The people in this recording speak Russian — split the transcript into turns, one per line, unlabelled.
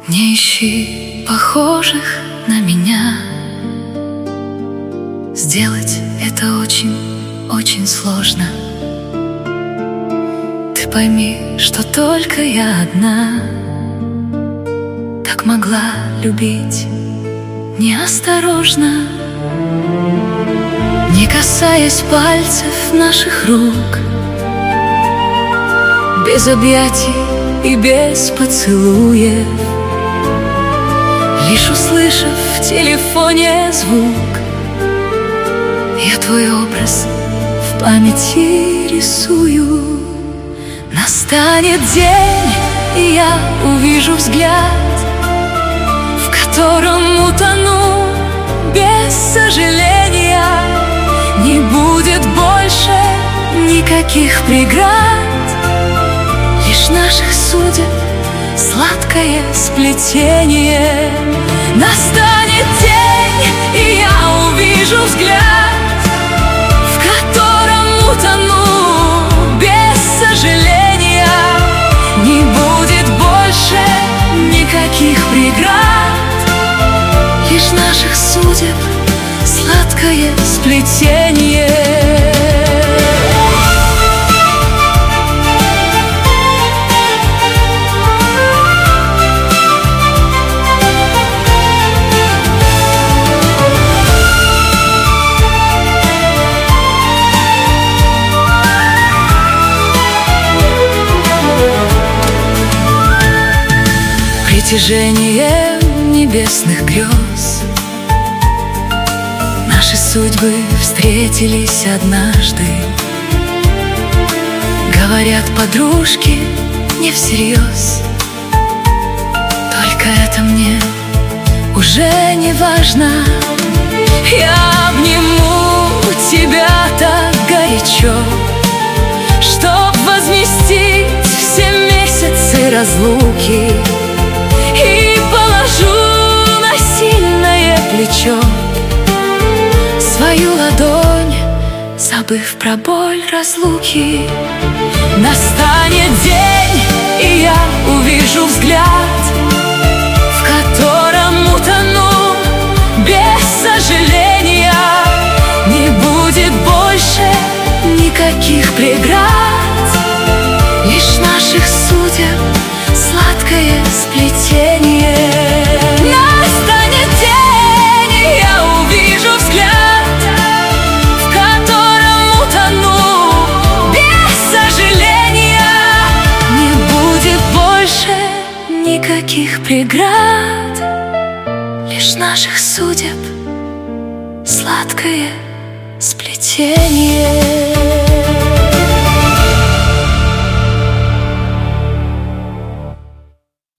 Не ищи похожих на меня. Сделать это очень сложно. Ты пойми, что только я одна так могла любить неосторожно, не касаясь пальцев наших рук, без объятий и без поцелуев, лишь услышав в телефоне звук. Я твой образ в памяти рисую. Настанет день, и я увижу взгляд, в котором утону без сожаления. Не будет больше никаких преград, лишь наших судеб сладкое сплетение. Настанет день, и я увижу взгляд, в котором утону без сожаления. Не будет больше никаких преград, лишь наших судеб сладкое сплетение. Притяжением небесных грез наши судьбы встретились однажды. Говорят подружки не всерьез, только это мне уже не важно. Я обниму тебя так горячо, чтоб возместить все месяцы разлуки, и положу на сильное плечо свою ладонь, забыв про боль разлуки. Настанет день, и я увижу взгляд, в котором утону без сожаления. Не будет больше никаких преград, лишь наших судеб сладкое сплетение. Настанет день, и я увижу взгляд, в котором утону без сожаления. Не будет больше никаких преград, лишь наших судеб сладкое сплетение.